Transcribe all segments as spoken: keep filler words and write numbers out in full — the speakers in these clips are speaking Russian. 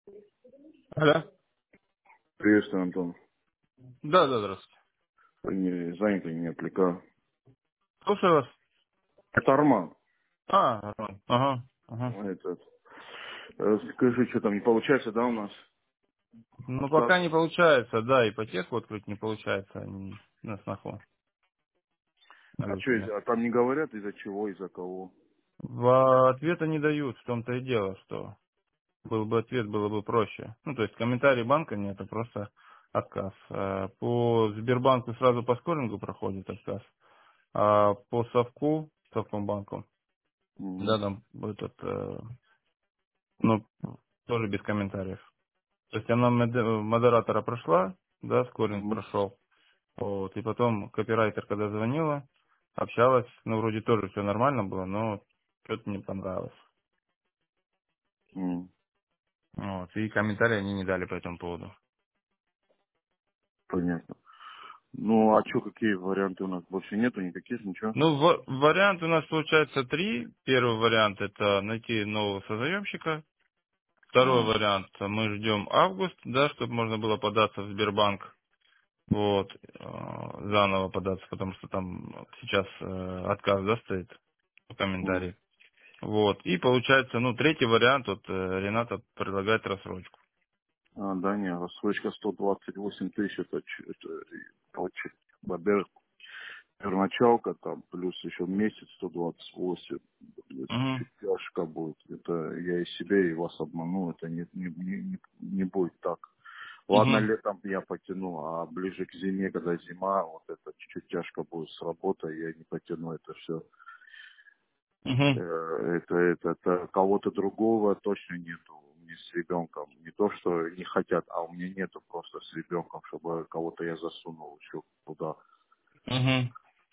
Алло. Приветствую, Антон. Да, да, здравствуйте. Вы не заняты, не отвлекаю. Слушаю вас. Это Арман. А, Роман. Ага, ага. Этот, э, скажи, что там не получается, да, у нас? Ну, Стас? пока не получается, да, ипотеку открыть не получается м, на сноху А что, наличными. а там не говорят из-за чего, из-за кого? В ответа не дают, в том-то и дело, что был бы ответ, было бы проще. Ну, то есть комментарий банка нет, это просто отказ. Э, По Сбербанку сразу по скорингу проходит отказ, а по Совку, Совкомбанку, да, Угу, там этот, э, ну, тоже без комментариев. То есть она моде- модератора прошла, да, скоринг угу, прошел. Вот, и потом копирайтер, когда звонила, общалась, ну, вроде тоже все нормально было, но что-то не понравилось. угу. Вот, и комментарии они не дали по этому поводу. Понятно. Ну, а что, какие варианты у нас? Больше нету никаких, ничего? Ну, ва- вариант у нас получается три. Первый вариант это найти нового созаемщика. Второй А, вариант мы ждем август, да, чтобы можно было податься в Сбербанк. Вот, э, заново податься, потому что там сейчас э, отказ, да, стоит по м. комментарии. Вот. И получается, ну, третий вариант, вот э, Рената предлагает рассрочку. А, да, не, рассрочка сто двадцать восемь тысяч, это, ч- это, очень, во-первых, первоначалка там, плюс еще месяц сто двадцать восемь, это Угу, чуть тяжко будет. Это я и себя, и вас обманул, это не, не, не, не не будет так. Ладно, угу, летом я потяну, а ближе к зиме, когда зима, вот это чуть-чуть тяжко будет с работой, я не потяну это все. угу, Это, это, это кого-то другого точно нету. У меня с ребенком. Не то, что не хотят, а у меня нету просто с ребенком, чтобы кого-то я засунул еще туда. угу.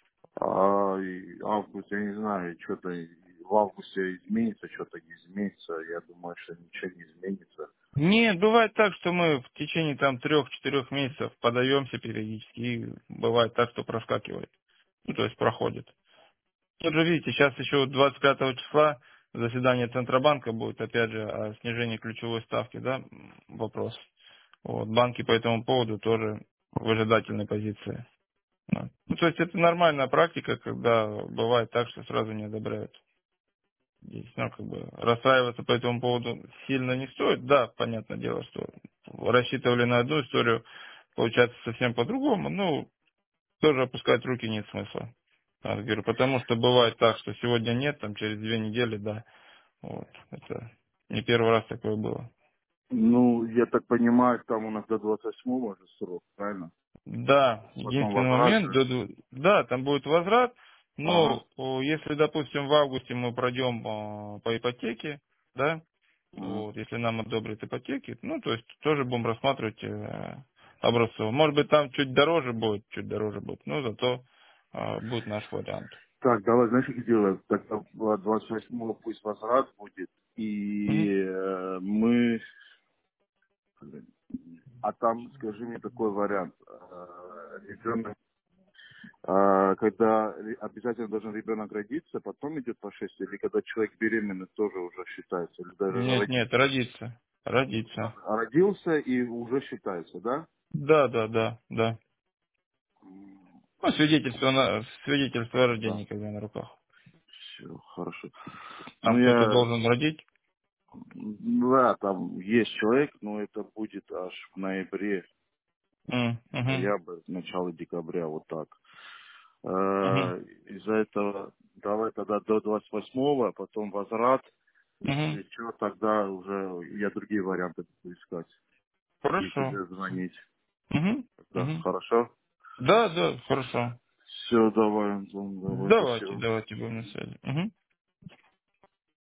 А и август, я не знаю, что-то в августе изменится, что-то не изменится. Я думаю, что ничего не изменится. Нет, бывает так, что мы в течение там трех-четырех месяцев подаемся периодически, и бывает так, что проскакивает. Ну, то есть проходит. Тут же видите, сейчас еще двадцать пятого числа заседание Центробанка будет, опять же, о снижении ключевой ставки, да, м, вопрос. Вот, банки по этому поводу тоже в выжидательной позиции. Да. Ну, то есть это нормальная практика, когда бывает так, что сразу не одобряют. Здесь, ну, как бы расстраиваться по этому поводу сильно не стоит. Да, понятное дело, что рассчитывали на одну историю, получается совсем по-другому. Ну, тоже опускать руки нет смысла. А, говорю, потому что бывает так, что сегодня нет, там через две недели, да. Вот. Это не первый раз такое было. Ну, я так понимаю, там у нас до двадцать восьмого же срок, правильно? Да, Потом единственный возврат момент, же. до дву- да, там будет возврат, Ага. но о, если, допустим, в августе мы пройдем о, по ипотеке, да, Ага. вот, если нам одобрят ипотеки, ну, то есть тоже будем рассматривать э, образцово. Может быть, там чуть дороже будет, чуть дороже будет, но зато э, будет наш вариант. Так, давай, знаешь, как делаем? Тогда двадцать восьмого пусть возврат будет. И Мгм. э, мы... А там, скажи мне такой вариант. Э, Ребенок, э, когда ре- обязательно должен ребенок родиться, потом идет по шесть, или когда человек беременный тоже уже считается, или даже Нет, нет, родиться. родиться, родиться. А родился и уже считается, да? Да, да, да, да. Ну, свидетельство, на, свидетельство о Да. рождении, когда на руках. Все, хорошо. Ну, Там кто-то я... должен родить. ну, Да, там есть человек, но это будет аж в ноябре, М, мгм, ноябрь, начало декабря, вот так. мгм, Э, Из-за этого давай тогда до двадцать восьмого, а потом возврат. мгм, Если что, тогда уже я другие варианты буду искать. И Хорошо. тебе звонить. Мгм, Тогда мгм. хорошо? Да, да, хорошо. Все, давай, Антон, давай, Давайте, спасибо. давайте будем на связи. Мгм.